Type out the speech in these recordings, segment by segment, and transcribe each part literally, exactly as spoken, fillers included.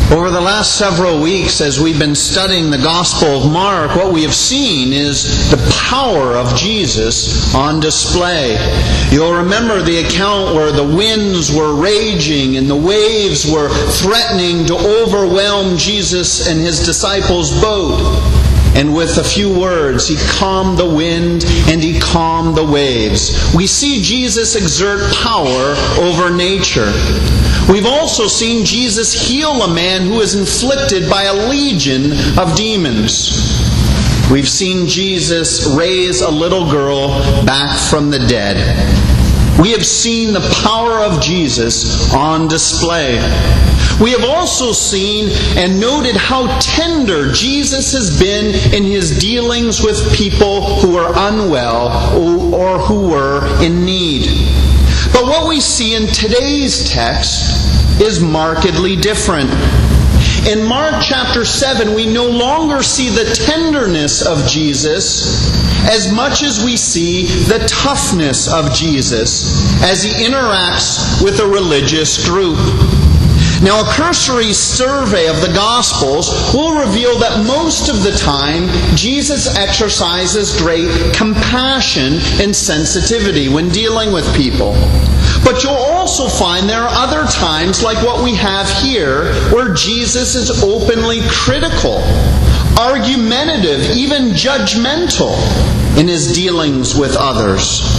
Over the last several weeks, as we've been studying the Gospel of Mark, what we have seen is the power of Jesus on display. You'll remember the account where the winds were raging and the waves were threatening to overwhelm Jesus and his disciples' boat. And with a few words, he calmed the wind and he calmed the waves. We see Jesus exert power over nature. We've also seen Jesus heal a man who is inflicted by a legion of demons. We've seen Jesus raise a little girl back from the dead. We have seen the power of Jesus on display. We have also seen and noted how tender Jesus has been in his dealings with people who are unwell or who were in need. But what we see in today's text is markedly different. In Mark chapter seven, we no longer see the tenderness of Jesus as much as we see the toughness of Jesus as he interacts with a religious group. Now, a cursory survey of the Gospels will reveal that most of the time, Jesus exercises great compassion and sensitivity when dealing with people. But you'll also find there are other times, like what we have here, where Jesus is openly critical, argumentative, even judgmental in his dealings with others.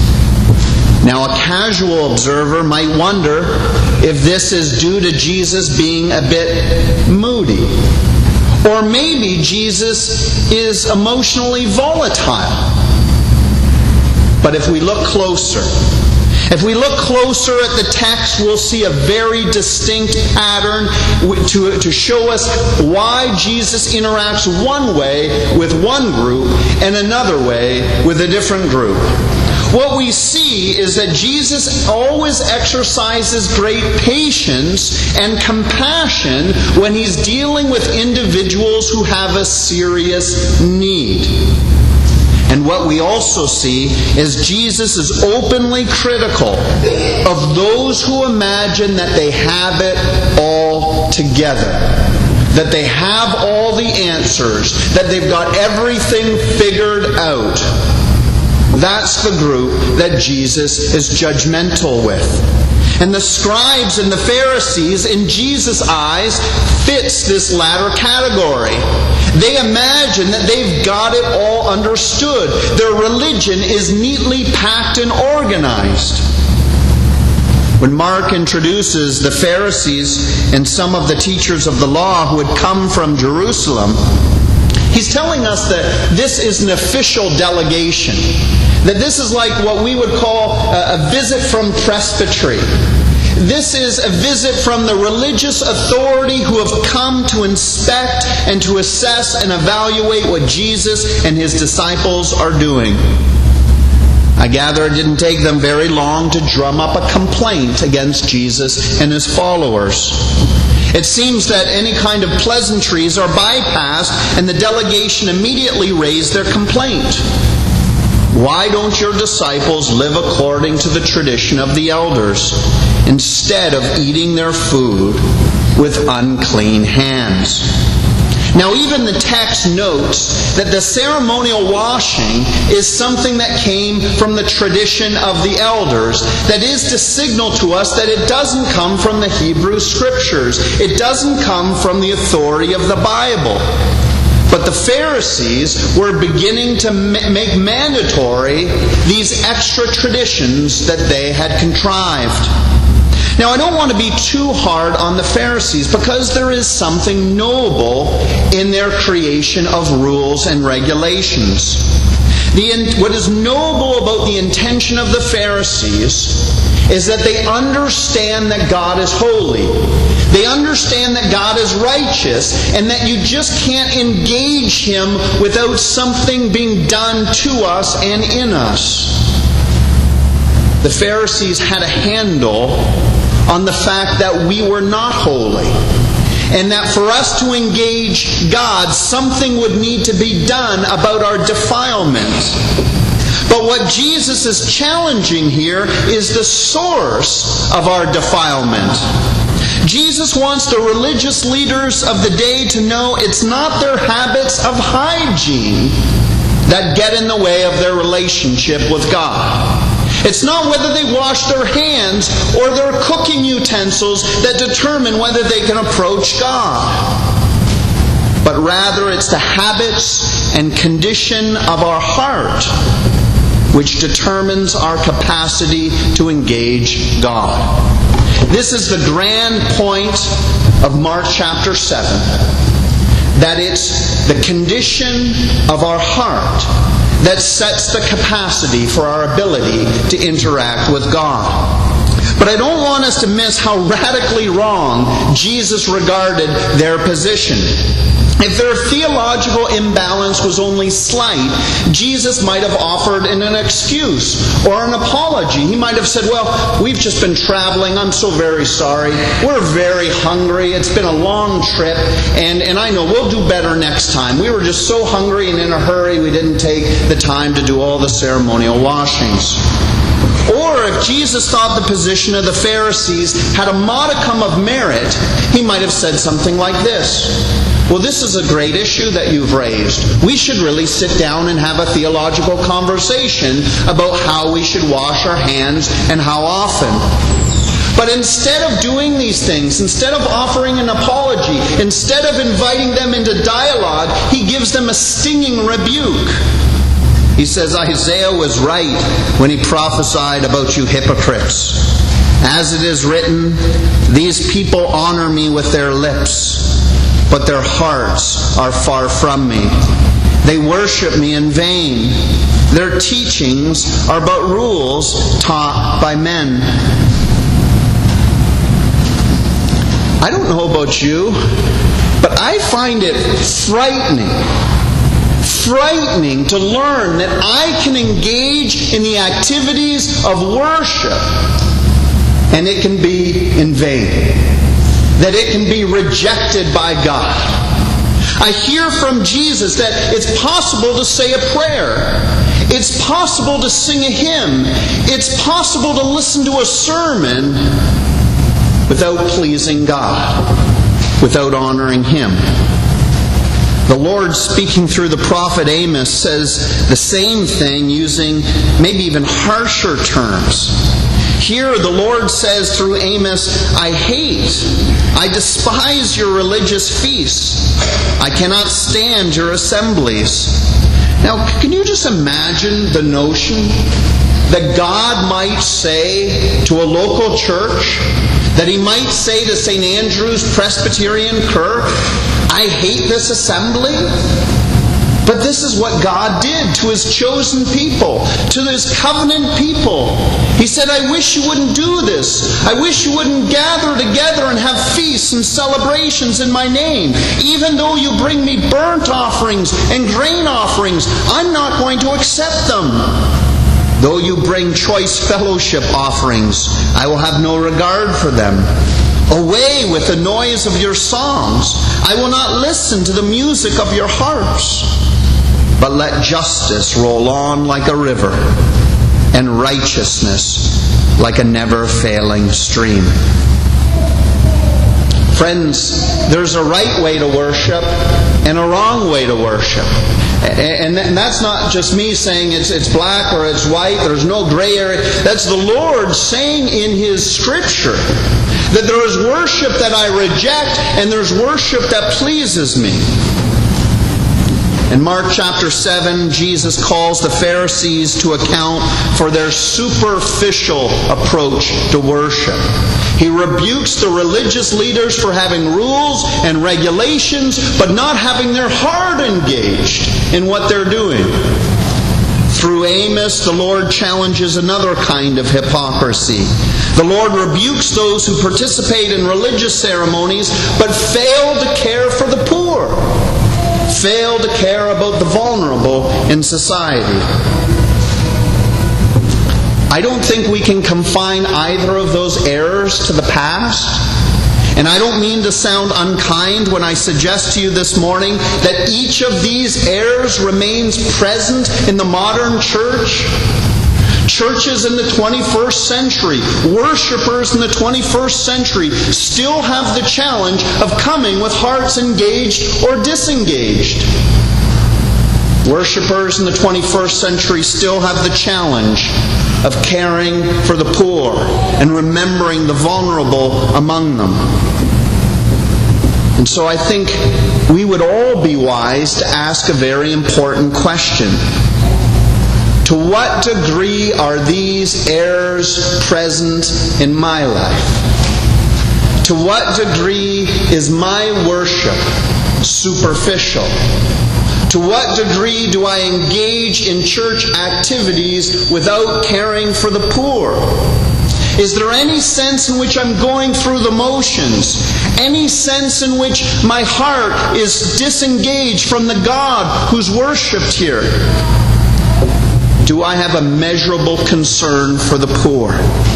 Now, a casual observer might wonder if this is due to Jesus being a bit moody. Or maybe Jesus is emotionally volatile. But if we look closer, if we look closer at the text, we'll see a very distinct pattern to, to show us why Jesus interacts one way with one group and another way with a different group. What we see is that Jesus always exercises great patience and compassion when he's dealing with individuals who have a serious need. And what we also see is Jesus is openly critical of those who imagine that they have it all together, that they have all the answers, that they've got everything figured out. That's the group that Jesus is judgmental with. And the scribes and the Pharisees, in Jesus' eyes, fits this latter category. They imagine that they've got it all understood. Their religion is neatly packed and organized. When Mark introduces the Pharisees and some of the teachers of the law who had come from Jerusalem, he's telling us that this is an official delegation. That this is like what we would call a visit from presbytery. This is a visit from the religious authority who have come to inspect and to assess and evaluate what Jesus and his disciples are doing. I gather it didn't take them very long to drum up a complaint against Jesus and his followers. It seems that any kind of pleasantries are bypassed and the delegation immediately raised their complaint. Why don't your disciples live according to the tradition of the elders, instead of eating their food with unclean hands? Now, even the text notes that the ceremonial washing is something that came from the tradition of the elders. That is to signal to us that it doesn't come from the Hebrew Scriptures. It doesn't come from the authority of the Bible. But the Pharisees were beginning to make mandatory these extra traditions that they had contrived. Now, I don't want to be too hard on the Pharisees because there is something noble in their creation of rules and regulations. The, what is noble about the intention of the Pharisees is that they understand that God is holy. They understand that God is righteous and that you just can't engage Him without something being done to us and in us. The Pharisees had a handle on the fact that we were not holy, and that for us to engage God, something would need to be done about our defilement. But what Jesus is challenging here is the source of our defilement. Jesus wants the religious leaders of the day to know it's not their habits of hygiene that get in the way of their relationship with God. It's not whether they wash their hands or their cooking utensils that determine whether they can approach God. But rather it's the habits and condition of our heart which determines our capacity to engage God. This is the grand point of Mark chapter seven. That it's the condition of our heart that sets the capacity for our ability to interact with God. But I don't want us to miss how radically wrong Jesus regarded their position. If their theological imbalance was only slight, Jesus might have offered an excuse or an apology. He might have said, well, we've just been traveling. I'm so very sorry. We're very hungry. It's been a long trip. And, and I know we'll do better next time. We were just so hungry and in a hurry we didn't take the time to do all the ceremonial washings. Or if Jesus thought the position of the Pharisees had a modicum of merit, he might have said something like this. Well, this is a great issue that you've raised. We should really sit down and have a theological conversation about how we should wash our hands and how often. But instead of doing these things, instead of offering an apology, instead of inviting them into dialogue, he gives them a stinging rebuke. He says, Isaiah was right when he prophesied about you hypocrites. As it is written, these people honor me with their lips, but their hearts are far from me. They worship me in vain. Their teachings are but rules taught by men. I don't know about you, but I find it frightening, frightening to learn that I can engage in the activities of worship and it can be in vain. That it can be rejected by God. I hear from Jesus that it's possible to say a prayer. It's possible to sing a hymn. It's possible to listen to a sermon without pleasing God, without honoring Him. The Lord, speaking through the prophet Amos, says the same thing using maybe even harsher terms. Here the Lord says through Amos, I hate, I despise your religious feasts. I cannot stand your assemblies. Now, can you just imagine the notion that God might say to a local church, that He might say to Saint Andrew's Presbyterian Kirk, I hate this assembly? But this is what God did to His chosen people, to His covenant people. He said, I wish you wouldn't do this. I wish you wouldn't gather together and have feasts and celebrations in my name. Even though you bring me burnt offerings and grain offerings, I'm not going to accept them. Though you bring choice fellowship offerings, I will have no regard for them. Away with the noise of your songs. I will not listen to the music of your harps. But let justice roll on like a river, and righteousness like a never-failing stream. Friends, there's a right way to worship and a wrong way to worship. And that's not just me saying it's it's black or it's white. There's no gray area. That's the Lord saying in His Scripture that there is worship that I reject and there's worship that pleases me. In Mark chapter seven, Jesus calls the Pharisees to account for their superficial approach to worship. He rebukes the religious leaders for having rules and regulations, but not having their heart engaged in what they're doing. Through Amos, the Lord challenges another kind of hypocrisy. The Lord rebukes those who participate in religious ceremonies, but fail to care for the poor. Fail to care about the vulnerable in society. I don't think we can confine either of those errors to the past. And I don't mean to sound unkind when I suggest to you this morning that each of these errors remains present in the modern church. Churches in the twenty-first century, worshipers in the twenty-first century, still have the challenge of coming with hearts engaged or disengaged. Worshippers in the twenty-first century still have the challenge of caring for the poor and remembering the vulnerable among them. And so I think we would all be wise to ask a very important question. To what degree are these errors present in my life? To what degree is my worship superficial? To what degree do I engage in church activities without caring for the poor? Is there any sense in which I'm going through the motions? Any sense in which my heart is disengaged from the God who's worshipped here? Do I have a measurable concern for the poor?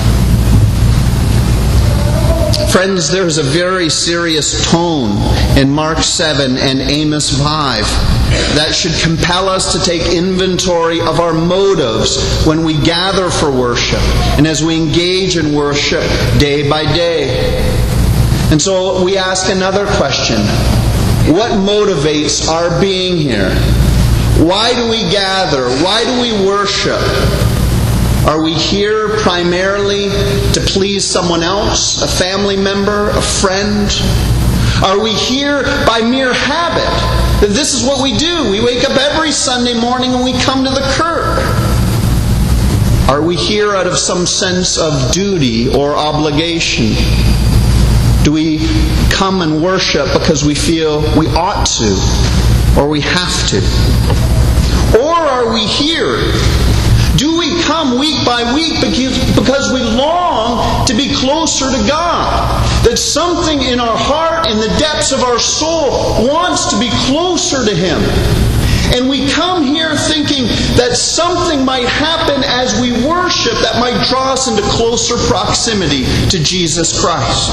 Friends, there's a very serious tone in Mark seven and Amos five that should compel us to take inventory of our motives when we gather for worship and as we engage in worship day by day. And so we ask another question. What motivates our being here? Why do we gather? Why do we worship? Are we here primarily to please someone else, a family member, a friend? Are we here by mere habit? This is what we do. We wake up every Sunday morning and we come to the kirk. Are we here out of some sense of duty or obligation? Do we come and worship because we feel we ought to or we have to? Or are we here? Do we come week by week because we long to be closer to God? That something in our heart, in the depths of our soul, wants to be closer to Him. And we come here thinking that something might happen as we worship that might draw us into closer proximity to Jesus Christ.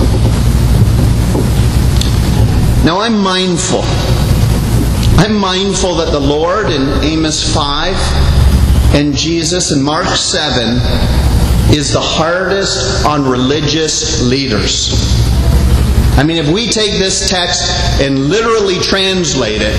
Now I'm mindful. I'm mindful that the Lord in Amos five and Jesus in Mark seven is the hardest on religious leaders. I mean, if we take this text and literally translate it,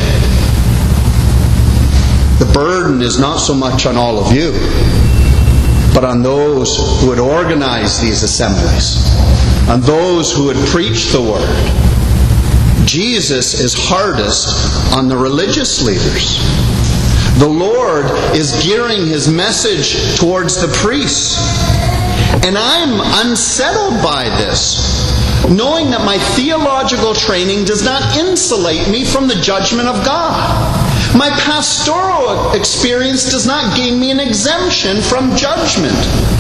the burden is not so much on all of you, but on those who would organize these assemblies, on those who would preach the Word. Jesus is hardest on the religious leaders. The Lord is gearing His message towards the priests. And I'm unsettled by this, knowing that my theological training does not insulate me from the judgment of God. My pastoral experience does not gain me an exemption from judgment.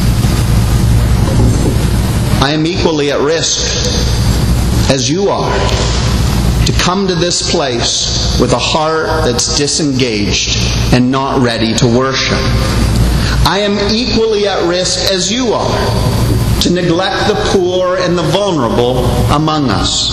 I am equally at risk as you are to come to this place with a heart that's disengaged and not ready to worship. I am equally at risk as you are to neglect the poor and the vulnerable among us.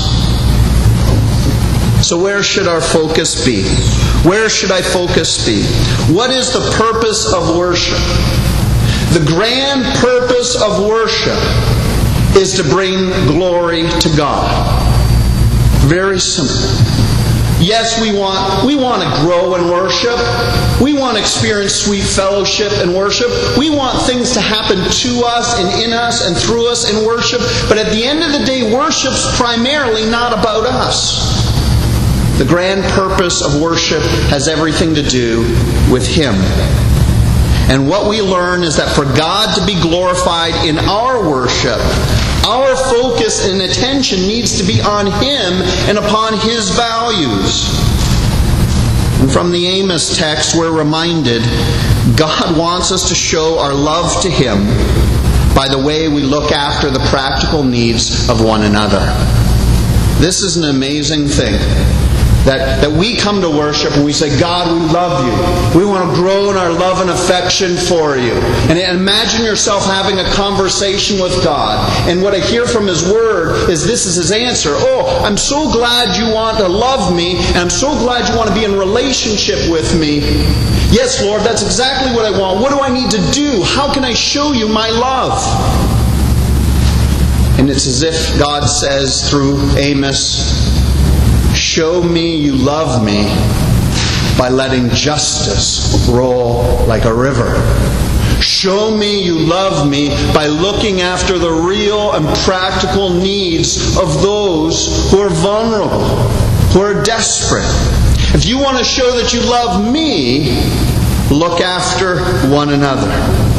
So where should our focus be? Where should I focus be? What is the purpose of worship? The grand purpose of worship is to bring glory to God. Very simple. Yes, we want we want to grow in worship. We want to experience sweet fellowship and worship. We want things to happen to us and in us and through us in worship. But at the end of the day, worship's primarily not about us. The grand purpose of worship has everything to do with Him. And what we learn is that for God to be glorified in our worship, our focus and attention needs to be on Him and upon His values. And from the Amos text, we're reminded God wants us to show our love to Him by the way we look after the practical needs of one another. This is an amazing thing. That, that we come to worship and we say, God, we love you. We want to grow in our love and affection for you. And imagine yourself having a conversation with God. And what I hear from His Word is this is His answer. Oh, I'm so glad you want to love me. And I'm so glad you want to be in relationship with me. Yes, Lord, that's exactly what I want. What do I need to do? How can I show you my love? And it's as if God says through Amos, show me you love me by letting justice roll like a river. Show me you love me by looking after the real and practical needs of those who are vulnerable, who are desperate. If you want to show that you love me, look after one another.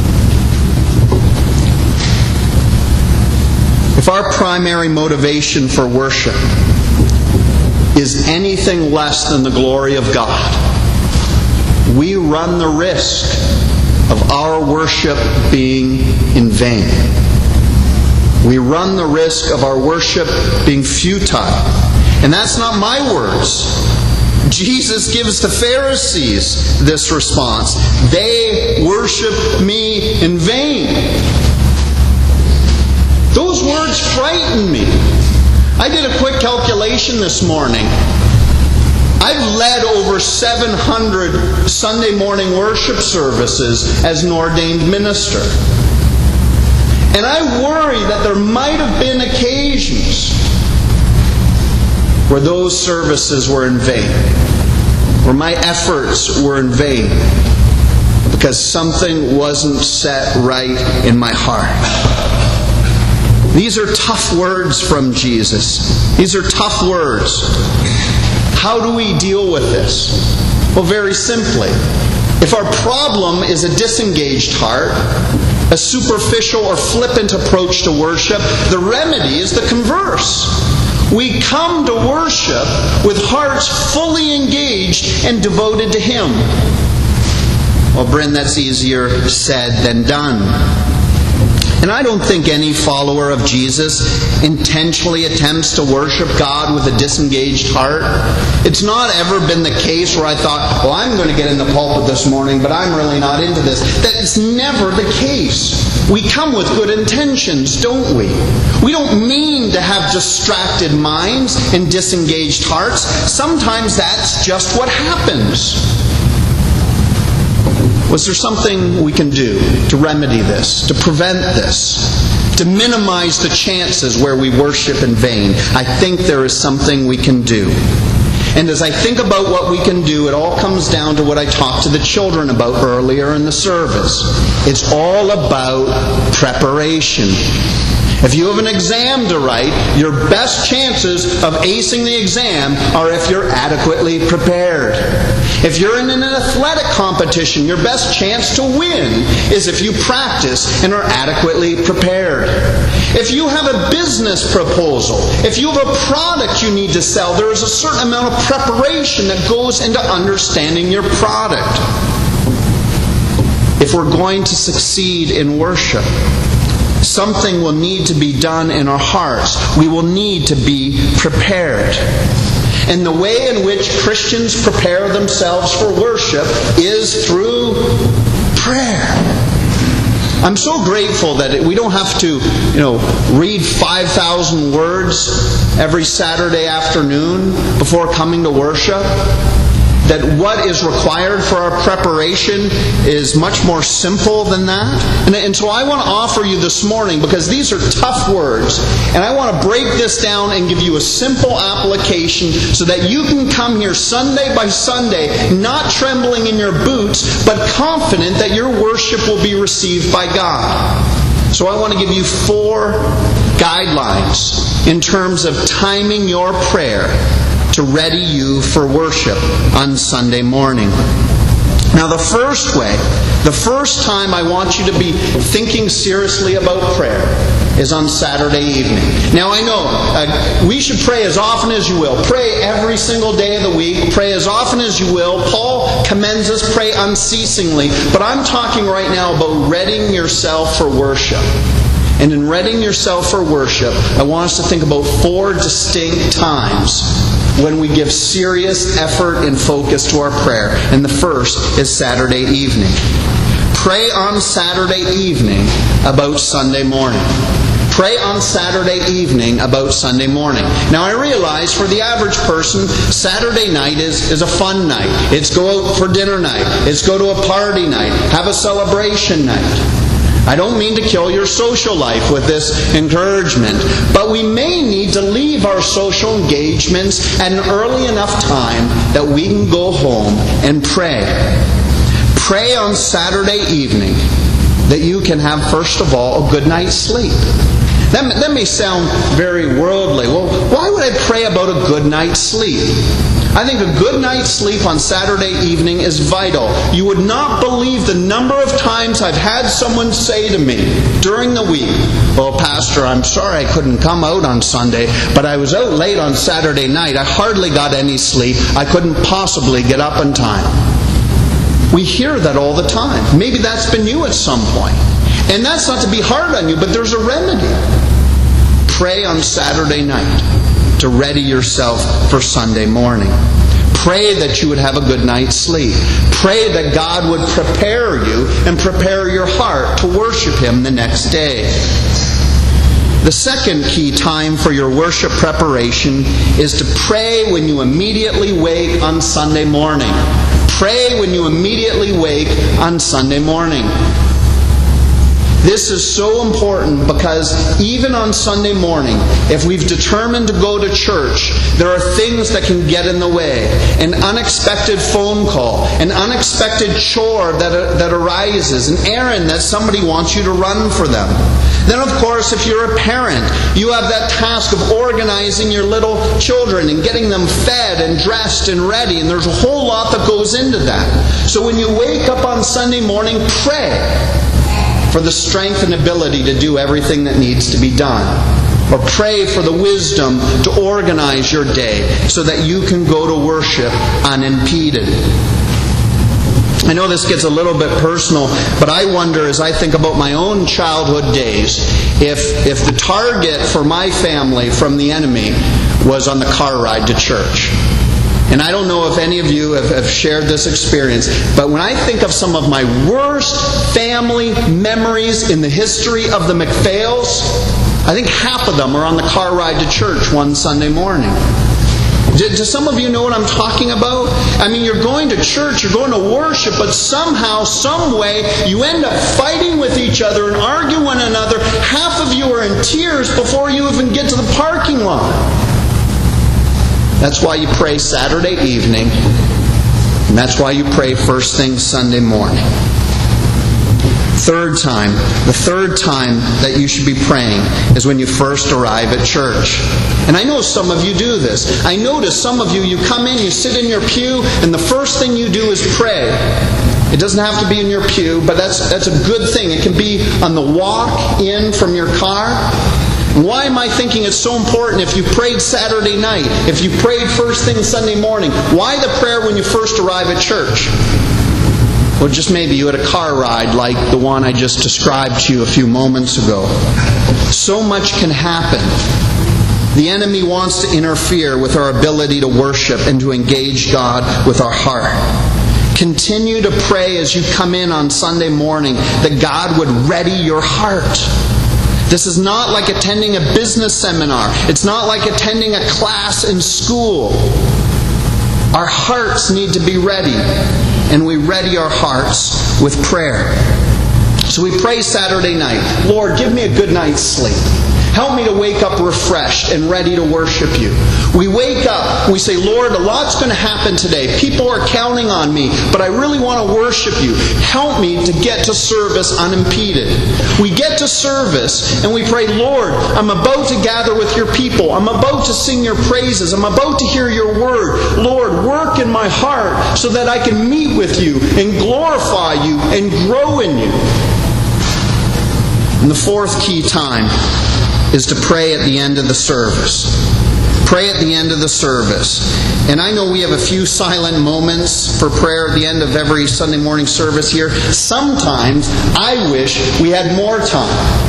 If our primary motivation for worship is anything less than the glory of God, we run the risk of our worship being in vain. We run the risk of our worship being futile. And that's not my words. Jesus gives the Pharisees this response. They worship me in vain. Those words frighten me. I did a quick calculation this morning. I've led over seven hundred Sunday morning worship services as an ordained minister. And I worry that there might have been occasions where those services were in vain, where my efforts were in vain, because something wasn't set right in my heart. These are tough words from Jesus. These are tough words. How do we deal with this? Well, very simply. If our problem is a disengaged heart, a superficial or flippant approach to worship, the remedy is the converse. We come to worship with hearts fully engaged and devoted to Him. Well, Bryn, that's easier said than done. And I don't think any follower of Jesus intentionally attempts to worship God with a disengaged heart. It's not ever been the case where I thought, well, I'm going to get in the pulpit this morning, but I'm really not into this. That's never the case. We come with good intentions, don't we? We don't mean to have distracted minds and disengaged hearts. Sometimes that's just what happens. Was there something we can do to remedy this, to prevent this, to minimize the chances where we worship in vain? I think there is something we can do. And as I think about what we can do, it all comes down to what I talked to the children about earlier in the service. It's all about preparation. If you have an exam to write, your best chances of acing the exam are if you're adequately prepared. If you're in an athletic competition, your best chance to win is if you practice and are adequately prepared. If you have a business proposal, if you have a product you need to sell, there is a certain amount of preparation that goes into understanding your product. If we're going to succeed in worship, something will need to be done in our hearts. We will need to be prepared. And the way in which Christians prepare themselves for worship is through prayer. I'm so grateful that we don't have to, you know, read five thousand words every Saturday afternoon before coming to worship. That what is required for our preparation is much more simple than that. And, and so I want to offer you this morning, because these are tough words, and I want to break this down and give you a simple application so that you can come here Sunday by Sunday, not trembling in your boots, but confident that your worship will be received by God. So I want to give you four guidelines in terms of timing your prayer to ready you for worship on Sunday morning. Now, the first way, the first time I want you to be thinking seriously about prayer is on Saturday evening. Now, I know uh, we should pray as often as you will. Pray every single day of the week. Pray as often as you will. Paul commends us, pray unceasingly. But I'm talking right now about readying yourself for worship. And in readying yourself for worship, I want us to think about four distinct times when we give serious effort and focus to our prayer. And the first is Saturday evening. Pray on Saturday evening about Sunday morning. Pray on Saturday evening about Sunday morning. Now I realize for the average person, Saturday night is, is a fun night. It's go out for dinner night. It's go to a party night. Have a celebration night. I don't mean to kill your social life with this encouragement, but we may need to leave our social engagements at an early enough time that we can go home and pray. Pray on Saturday evening that you can have, first of all, a good night's sleep. That, that may sound very worldly. Well, why would I pray about a good night's sleep? I think a good night's sleep on Saturday evening is vital. You would not believe the number of times I've had someone say to me during the week, "Well, Pastor, I'm sorry I couldn't come out on Sunday, but I was out late on Saturday night. I hardly got any sleep. I couldn't possibly get up in time." We hear that all the time. Maybe that's been you at some point. And that's not to be hard on you, but there's a remedy. Pray on Saturday night to ready yourself for Sunday morning. Pray that you would have a good night's sleep. Pray that God would prepare you and prepare your heart to worship Him the next day. The second key time for your worship preparation is to pray when you immediately wake on Sunday morning. Pray when you immediately wake on Sunday morning. This is so important because even on Sunday morning, if we've determined to go to church, there are things that can get in the way. An unexpected phone call, an unexpected chore that, that arises, an errand that somebody wants you to run for them. Then, of course, if you're a parent, you have that task of organizing your little children and getting them fed and dressed and ready, and there's a whole lot that goes into that. So when you wake up on Sunday morning, pray for the strength and ability to do everything that needs to be done. Or pray for the wisdom to organize your day so that you can go to worship unimpeded. I know this gets a little bit personal, but I wonder as I think about my own childhood days, if, if the target for my family from the enemy was on the car ride to church. And I don't know if any of you have, have shared this experience, but when I think of some of my worst family memories in the history of the McPhails, I think half of them are on the car ride to church one Sunday morning. Do, do some of you know what I'm talking about? I mean, you're going to church, you're going to worship, but somehow, some way, you end up fighting with each other and arguing one another. Half of you are in tears before you even get to the parking lot. That's why you pray Saturday evening, and that's why you pray first thing Sunday morning. Third time, the third time that you should be praying is when you first arrive at church. And I know some of you do this. I notice some of you, you come in, you sit in your pew, and the first thing you do is pray. It doesn't have to be in your pew, but that's that's a good thing. It can be on the walk in from your car. Why am I thinking it's so important if you prayed Saturday night, if you prayed first thing Sunday morning? Why the prayer when you first arrive at church? Well, just maybe you had a car ride like the one I just described to you a few moments ago. So much can happen. The enemy wants to interfere with our ability to worship and to engage God with our heart. Continue to pray as you come in on Sunday morning that God would ready your heart. This is not like attending a business seminar. It's not like attending a class in school. Our hearts need to be ready, and we ready our hearts with prayer. So we pray Saturday night, Lord, give me a good night's sleep. Help me to wake up refreshed and ready to worship you. We wake up, we say, Lord, a lot's going to happen today. People are counting on me, but I really want to worship you. Help me to get to service unimpeded. We get to service and we pray, Lord, I'm about to gather with your people. I'm about to sing your praises. I'm about to hear your word. Lord, work in my heart so that I can meet with you and glorify you and grow in you. And the fourth key time is to pray at the end of the service. Pray at the end of the service. And I know we have a few silent moments for prayer at the end of every Sunday morning service here. Sometimes I wish we had more time.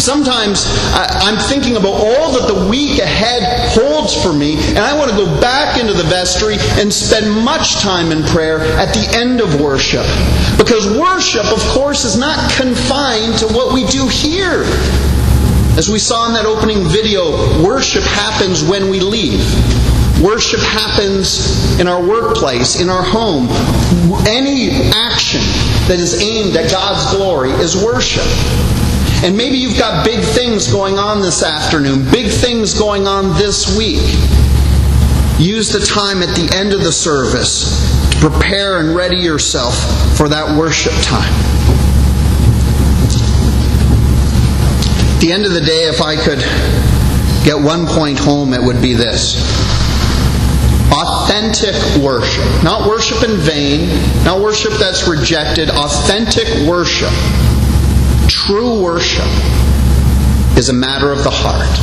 Sometimes I'm thinking about all that the week ahead holds for me, and I want to go back into the vestry and spend much time in prayer at the end of worship. Because worship, of course, is not confined to what we do here. As we saw in that opening video, worship happens when we leave. Worship happens in our workplace, in our home. Any action that is aimed at God's glory is worship. And maybe you've got big things going on this afternoon, big things going on this week. Use the time at the end of the service to prepare and ready yourself for that worship time. At the end of the day, if I could get one point home, it would be this. Authentic worship. Not worship in vain, not worship that's rejected. Authentic worship, true worship, is a matter of the heart.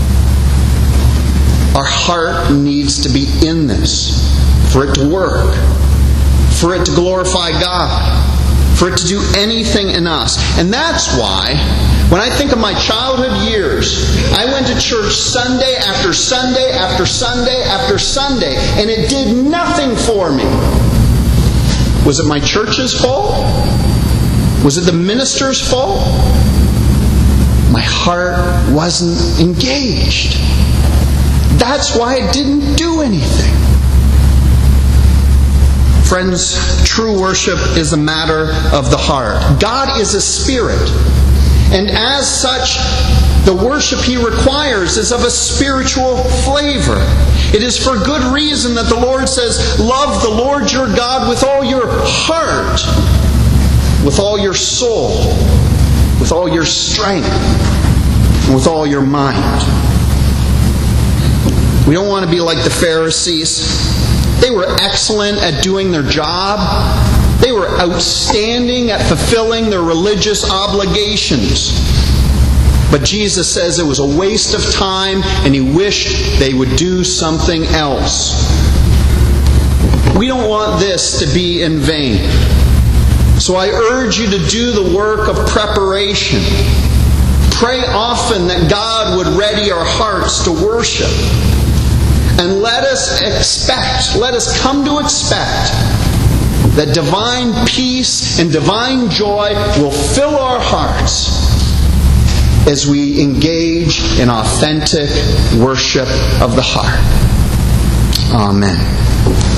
Our heart needs to be in this for it to work, for it to glorify God, for it to do anything in us. And that's why, when I think of my childhood years, I went to church Sunday after Sunday after Sunday after Sunday, and it did nothing for me. Was it my church's fault? Was it the minister's fault? My heart wasn't engaged. That's why it didn't do anything. Friends, true worship is a matter of the heart. God is a spirit. And as such, the worship He requires is of a spiritual flavor. It is for good reason that the Lord says, love the Lord your God with all your heart, with all your soul, with all your strength, and with all your mind. We don't want to be like the Pharisees. They were excellent at doing their job. They were outstanding at fulfilling their religious obligations. But Jesus says it was a waste of time, and He wished they would do something else. We don't want this to be in vain. So I urge you to do the work of preparation. Pray often that God would ready our hearts to worship. And let us expect, let us come to expect that divine peace and divine joy will fill our hearts as we engage in authentic worship of the heart. Amen.